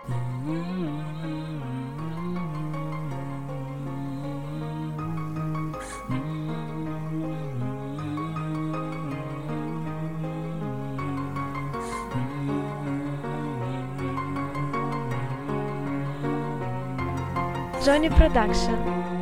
Johnny Production.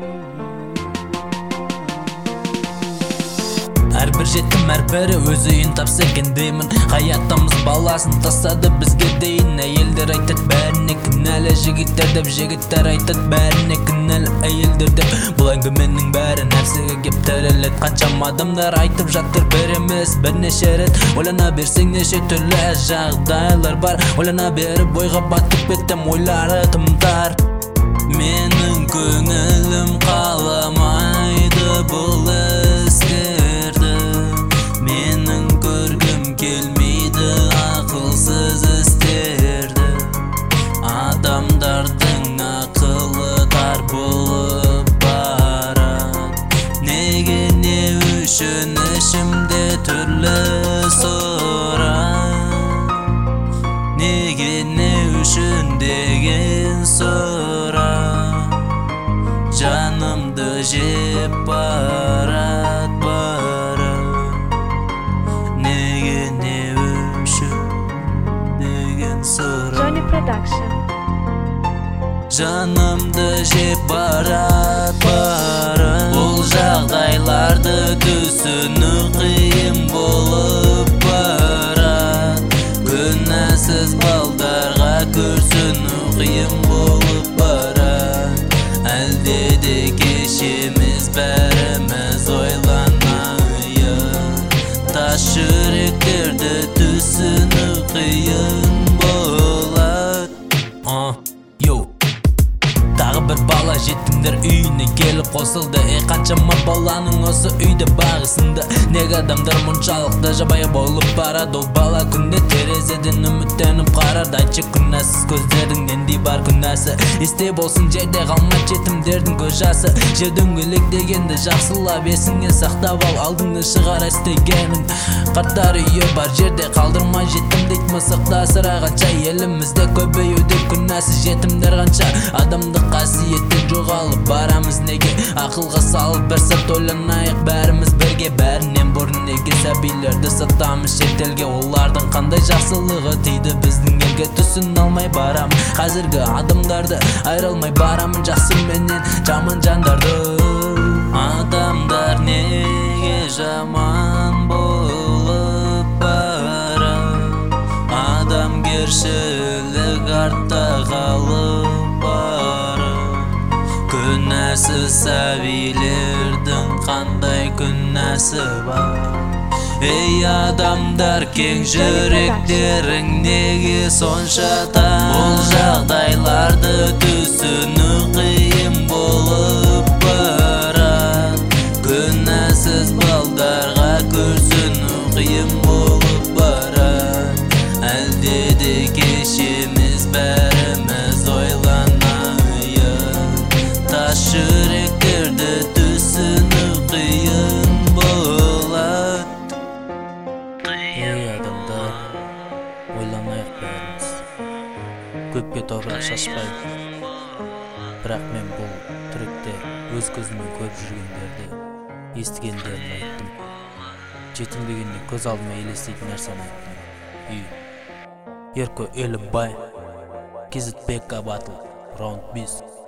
Әрбір жетім әрбірі өз үйін тапса екен деймін. Қай-атамыз баласын тастады бізге дейін. Әйелдер айтады бәріне кінәлі жігіттер деп, жігіттер айтады бәріне кінәлі әйелдер деп. Бұл әңгіменің бәрі нәпсіге кеп тіреледі. Қаншама адамдар айтып жатыр бір емес бірнеше рет. Ойлана берсең неше түрлі жағдайлар бар. Ойлана беріп ойға батып кеттім, ойлары тым тар. Менің көңілім қаламайды бұл істерді. Менің көргім келмейді ақылсыз істерді. Адамдардың ақылы тар болып барады. Неге не үшін ішімде түрлі сұрақ? Неге не үшін деген сұрақ жанымды жеп барат. Неге не үшін деген сұрақ Johnny Production. жанымды жеп барат. Бұл жағдайларды түсіну қиын болып барат. Күнәсіз балдарға көрсіну қиын болып барат. Әлде де кешеміз бәріміз ойланайық. Тас жүректерді түсіну қиын болады. Тағы бір бала жетімдер үйіне келіп қосылды. Қаншама баланың осы үйде бағысынды. Неге адамдар мұншалықты жабайы болып барады? Ол бала күнде терезеден үміттеніп қарады. Айтшы күнәсіз көздердің нендей бар күнәсі? Есте болсын жерде қалмай жетімдердің көз жасы. Жер дөңгелек дегенді жақсылап есіңе сақтап ал. Алдыңды шығар істегенің. Қарттар үйі бар жерде қалдырмай жетім дейді мысықта асырағанша. Елімізде көбеюде күнәсіз жетімдер қанша. Адамдық қасиеттен жоғалып барамыз неге? Ақылға салып бір сәт ойланайық бәріміз бірге. Бәрінен бұрын неге сәбилерді сатамыз шетелге? Олардың қандай жақсылығы тиді біздің елге? Түсін алмай барамын қазіргі адамдарды, айыра алмай барамын жақсы менен жаман жандарды. Адамдар неге жаман болып барады? Адамгершілік артта қалып барады. Күнәсіз сәбилердің қандай күнәсі бар? Ей адамдар, кең жүректерің неге сонша тар? Бұл жағдайларды түсіну қиын болып барады. Күнәсіз балдарға көрсіну қиын болып барады. Әлде де кешеміз бәріміз ойланайық. Тас жүректерді түсіну қиын болады. Ей адамдар, ойланайық бәріміз. Көпке топырақ шашпай. Бірақ мен бұл түрікте өз көзіммен көріп жүргендерді, естігендерін айттым. Жетім дегенде көз алдыма елестейтін нәрсені айттым. Үй Ерко Элібай, KZBK Battle, раунд 5.